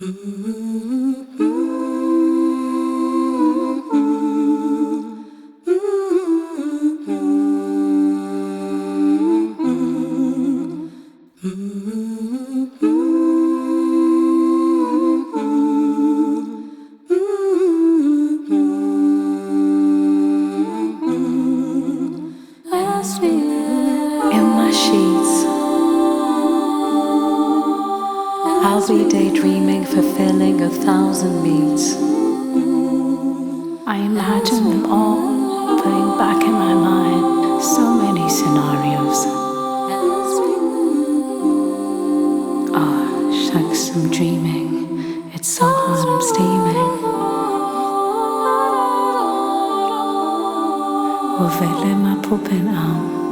In my sheets, I'll be daydreaming, fulfilling 1,000 beats. I imagine them all, playing back in my mind so many scenarios. Oh, shucks, I'm dreaming. It's so hot, I'm steaming. Wo wähle ma puppen out.